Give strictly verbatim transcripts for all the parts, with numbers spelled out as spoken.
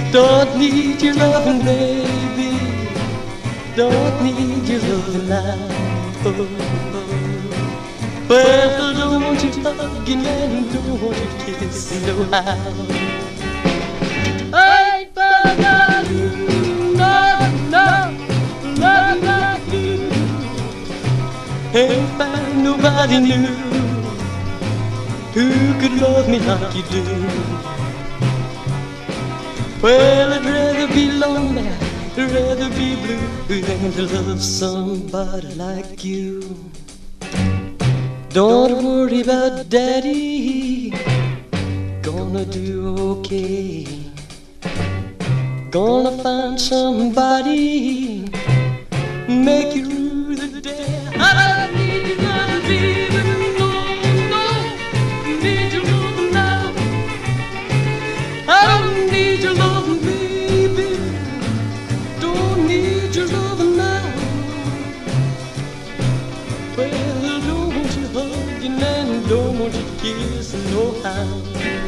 Don't need your loving, baby. Don't need your loving now. Oh, oh. Well, don't you hugging and don't you kissing no how. I ain't found out you, no, no, love like you. Ain't found nobody new who could love me like you do. Well, I'd rather be lonely, I'd rather be blue than to love somebody like you. Don't worry about Daddy, gonna do okay. Gonna find somebody, make you rue the day. I don't need you now, baby, no, no, need your love now. I don't need your love, baby, don't need your love now. Well, don't want you hugging and don't want you kissing no how.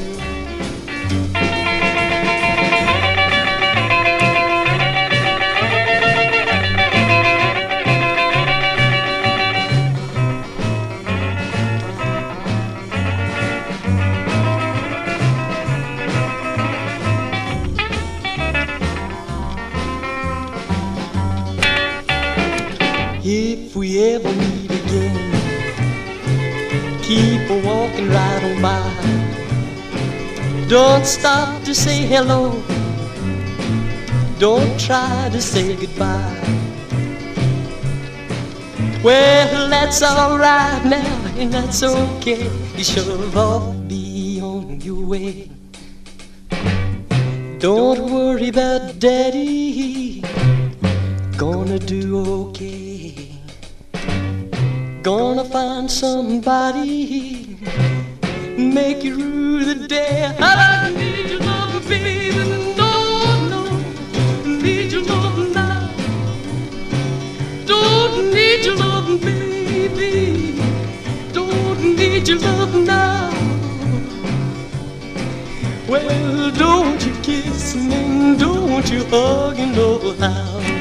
If we ever meet again, keep a walking right on by. Don't stop to say hello, don't try to say goodbye. Well, that's alright now, and that's okay. You shove off, be on your way. Don't worry about Daddy, gonna do okay. Gonna find somebody, make you rue the day. I don't need your love, baby, no, no, need your love now. Don't need your love, baby, don't need your love now. Well, don't you kiss me, don't you hug me, no how.